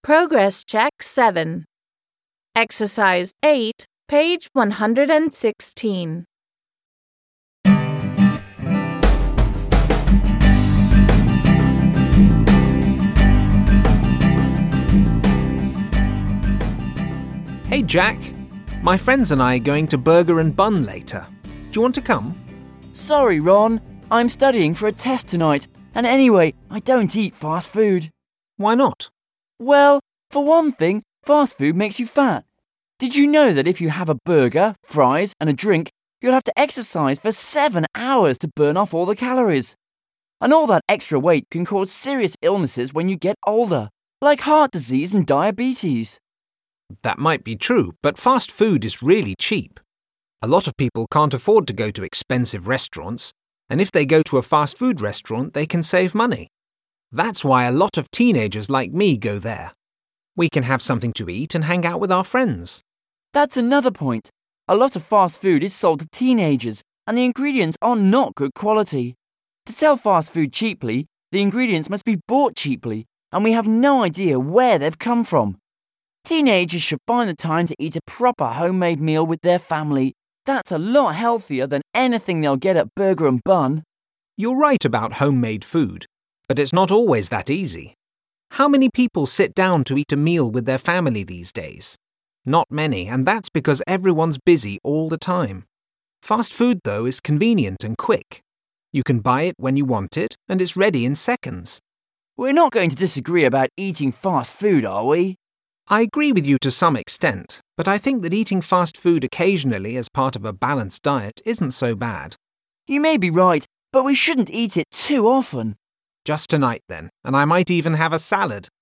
Progress Check 7. Exercise 8, page 116. Hey Jack, my friends and I are going to Burger and Bun later. Do you want to come? Sorry, Ron. I'm studying for a test tonight, and anyway, I don't eat fast food. Why not? Well, for one thing, fast food makes you fat. Did you know that if you have a burger, fries, and a drink, you'll have to exercise for 7 hours to burn off all the calories? And all that extra weight can cause serious illnesses when you get older, like heart disease and diabetes. That might be true, but fast food is really cheap. A lot of people can't afford to go to expensive restaurants, and if they go to a fast food restaurant, they can save money. That's why a lot of teenagers like me go there. We can have something to eat and hang out with our friends. That's another point. A lot of fast food is sold to teenagers, and the ingredients are not good quality. To sell fast food cheaply, the ingredients must be bought cheaply, and we have no idea where they've come from. Teenagers should find the time to eat a proper homemade meal with their family. That's a lot healthier than anything they'll get at Burger and Bun. You're right about homemade food, but it's not always that easy. How many people sit down to eat a meal with their family these days? Not many, and that's because everyone's busy all the time. Fast food, though, is convenient and quick. You can buy it when you want it, and it's ready in seconds. We're not going to disagree about eating fast food, are we? I agree with you to some extent, but I think that eating fast food occasionally as part of a balanced diet isn't so bad. You may be right, but we shouldn't eat it too often. Just tonight then, and I might even have a salad.